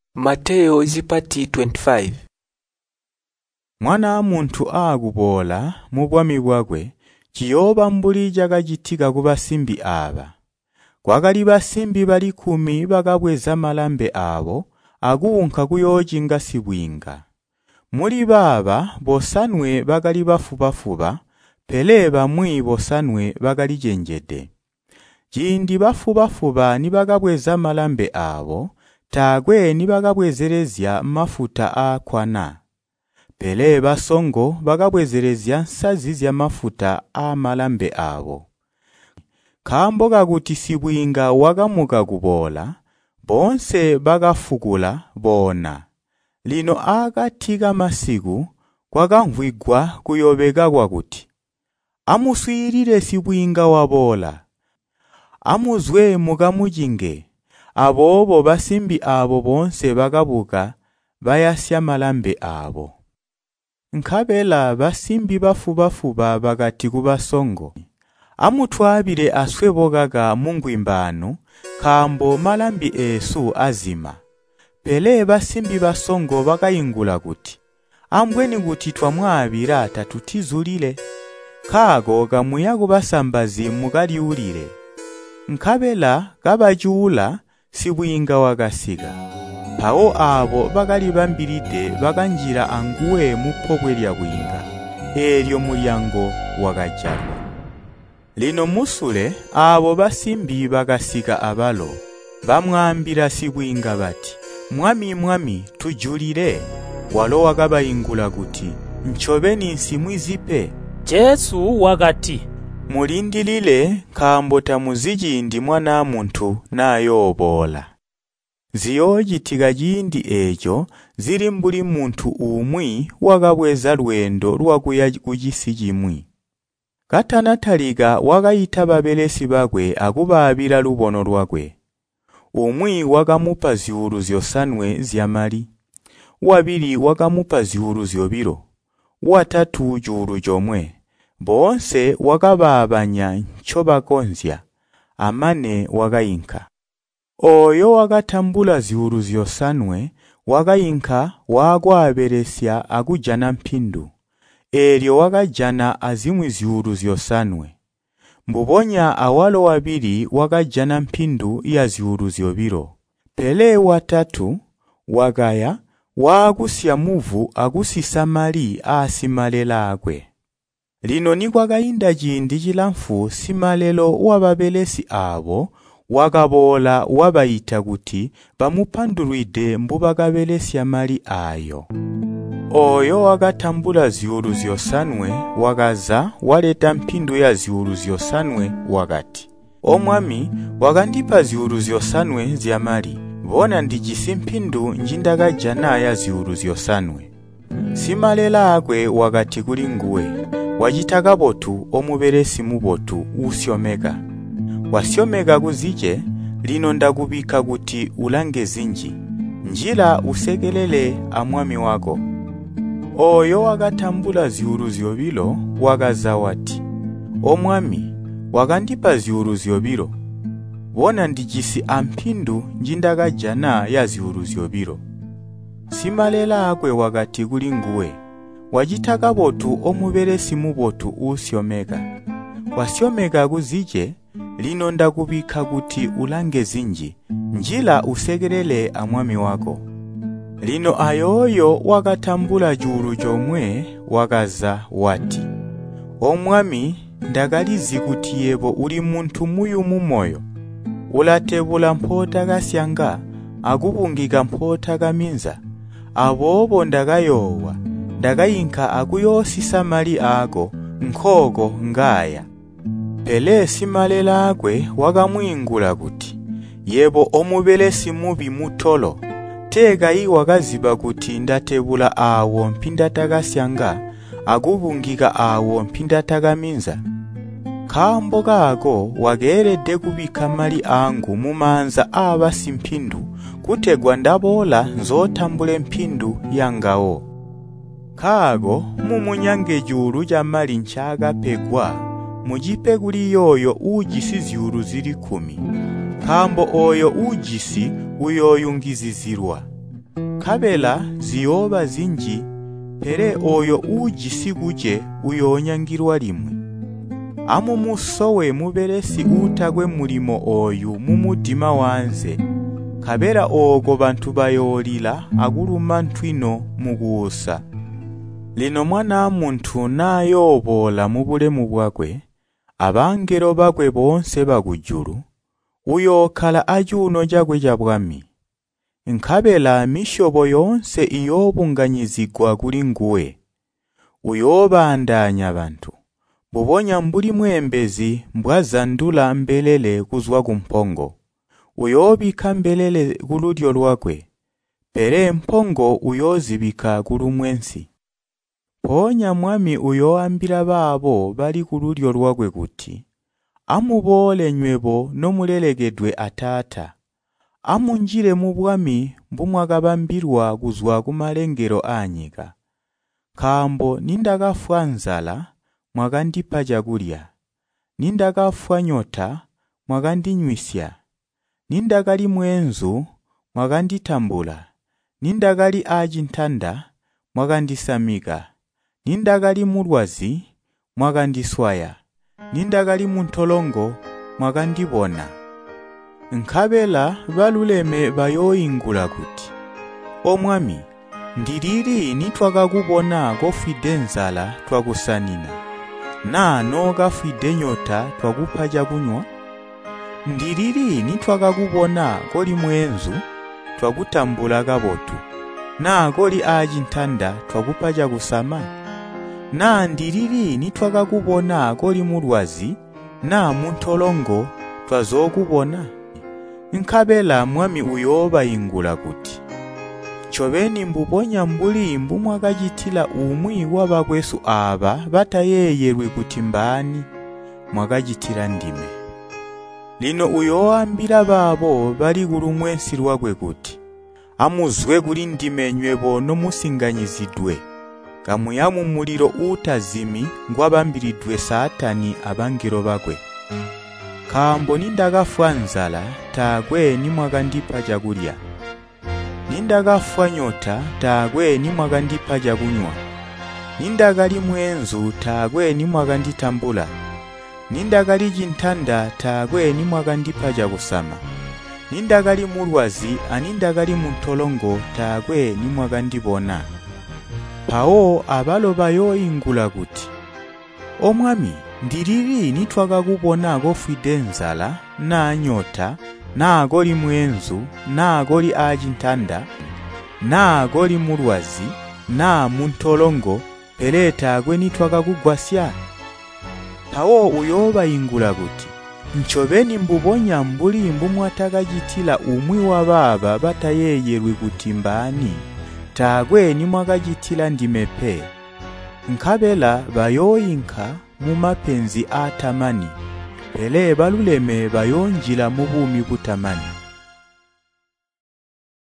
Mateo zipati 25. Mwana wa muntu akubola mu bwami bwakwe chiyoba mbuli chakachitika ku basimbi aba. Kwakali basimbi bali 10 bakabweza malambe abo akuwunkha kuyochinga sibwinga. Muli baba bosanwe bakali bafubafuba pele bamwi bosanwe bakali chenjede. Chindi bafubafuba ni bakabweza malambe abo tagwe ni bakabwezerezya mafuta akwana. Pele basongo bakabwezerezya nsazi zya mafuta a malambe abo. Kambo kakuti sibwinga wakamuka kubola, bonse bakafukula bona. Lino akatika masiku kwakamvwigwa kuyobeka kwakuti amuswirire sibwinga wabola. Amuzwe mukamuchinge. Abobo basimbi abo bonse bakabuka bayasya malambe abo. Nkabela basimbi bafubafuba bakati kubasongo amutwabire aswebogaga mungwimbano kambo malambi esu azima. Pele basimbi basongo bakayingula kuti ambweni kuti twamwabira tatutizulile kago kamuyago basambazi mukaliulire. Nkabela kabajuula sibwinga wakasika. Pawo abo bakali bambiride bakanjira anguwe mupokwe lya bwinga elyo mulyango wakajalwa. Lino musule abo basimbi bakasika abalo bamwambira sibwinga bati mwami mwami tujulire. Walo wakabayingula kuti nchobeni nsimwizipe. Yesu wakati mulindilile kambo tamuziji ndi mwana muntu nayobola. Ziyochitika chindi echo zili mbuli muntu umwi wakabweza lwendo lwakuya kuchisi chimwi. Katanatalika wakayita babelesi bakwe akubabira lubono lwakwe. Umwi wakamupa ziwulu zyosanwe zyamali. Wabili wakamupa ziwulu zyobiro. Watatu chiwulu chomwe. Bonse wakababanya nchobakonzya. Amane wakayinka. Oyo wakatambula ziwulu zyosanwe wakayinka wakwaberesya akujana mpindu. Elyo wakajana azimwi ziwulu zyosanwe. Mbubonya awalo wabili wakajana mpindu ya ziwulu zyobiro. Pele watatu wakaya wakusya muvu akusisa mali asimalela akwe. Lino ni kwakayinda chindi chilamfu simalelo wababelesi abo wakabola wabayita kuti bamupandulwide mbubakabelesya mali ayo. Oyo wakatambula ziwulu zyosanwe wakaza waleta mpindu ya ziwulu zyosanwe wakati omwami wakandipa ziwulu zyosanwe zya mali bona ndichisi mpindu njindakajana ya ziwulu zyosanwe. Simalela akwe wakati kuli nguwe wachitaka botu omubelesi mubotu usyomeka. Wasyomeka kuziche lino ndakubika kuti ulange zinji njila usekelele amwami wako. Oyo wakatambula ziwulu zyobilo wakaza wati omwami wakandipa ziwulu zyobilo bona ndichisi ampindu njindakajana ya ziwulu zyobilo. Simalela akwe wakati kuli nguwe wachitaka botu omubelesi mubotu usyomeka. Wasyomeka kuziche lino ndakubika kuti ulange zinji njila usekelele amwami wako. Lino ayoyo wakatambula chiwulu chomwe wakaza wati omwami ndakalizi kuti yebo uli muntu muyu mumoyo ulatebula mphota kasyanga akupungika mphota kaminza. Abobo ndakayowa ndakayinka akuyosisa mali ako nkhoko ngaya. Pele simalela akwe wakamwingula kuti yebo omubelesi mubi mutolo teka wakaziba kuti ndatebula awo mpindatakasyanga akupungika awo mpindatakaminza. Kambo kako wakeredde kubika mali angu mumanza abasi mpindu kutegwa ndabola nzotambule mpindu yangawo. Kago mumunyange chiwulu cha mali nchakapegwa mujipe kuli yoyo ujisi ziwulu zili 10. Kambo oyo ujisi uyoyungizizirwa. Nkabela ziyoba zinji, pere oyo uji siguje uyonyangirwa limwe. Amumusowe muberesi utagwe mulimo oyu mumutima wanze. Kabera ogo bantu bayolila aguluma ntwino mugusa. Lino mwana muntu nayobola mu bulemu bwakwe, abangero bakwe bonse bagujulu, uyokala ajuno jagwe jabwami. Nkabela mishobo yonse iyobunganyizigwa kuli nguwe. Uyobandanya bantu. Bubonya mbuli mwembezi mbwazandula mbelele kuzwa kumpongo. Uyobika mbelele kuludyo lwakwe. Pere mpongo uyozibika kulumwensi. Ponya mwami uyoambira babo bali kuludyo lwakwe kuti, amubole nywebo nomulelegedwe atata. Amunjire mu bwami mbumwagabambirwa kuzwa kumalengero anyika. Kambo nindagafwa nzala mwagandipa jagulya. Nindagafwa nyota mwagandinywisia. Nindagali mwenzu mwaganditambula. Nindagali ajintanda mwagandisamiga. Nindagali mulwazi mwagandiswaya. Nindagali muntolongo mwagandibona. Nkabela baluleme bayoyingula kuti, omwami, ndiriri nitwakakubona gofwide nzala twakusanina, na nogafwide nyota twakupaja kunywa? Ndiriri nitwakakubona goli mwenzu twakutambula kabotu, na goli ajintanda twakupaja kusama? Na ndiriri nitwakakubona goli mulwazi, na muntolongo twazokubona? Nkabela mwami uyoba ingula kuti, chobeni mbubonya mbuli mbumwagajitila umwi wabakwesu aba batayeyerwe kuti mbani mwagajitila ndime. Lino uyoambira babo bali kulumwensi lwakwe kuti, amuzwe kuli ndime nywebo nomusinganyizidwe. Kamuyamu muliro utazimi ngwabambiridwe Satani abangiro bakwe. Kambo nindagafwa nzala tagwe nimwagandipa jagulya. Nindagafwa nyota tagwe nimwagandipa jagunywa. Nindagali mwenzu tagwe nimwaganditambula. Nindagali jintanda tagwe nimwagandipa jagusama. Nindagali mulwazi anindagali muntolongo tagwe nimwagandibona. Pao abaloba yoyingula kuti, omwami, ndiriri nitwakakubona gofwide nzala, na nyota, na goli mwenzu, na goli ajintanda, na goli mulwazi, na muntolongo, pere tagwe nitwakakugwasya. Pao uyoba ingula kuti, nchobeni mbubonya mbuli mbumwatakajitila umwi wa baba batayeyerwe kuti mbani, tagwe nimwagajitila ndimepe. Nkabela bayoyinka mu mapenzi atamani, pele baluleme bayonjila mu bumi butamani.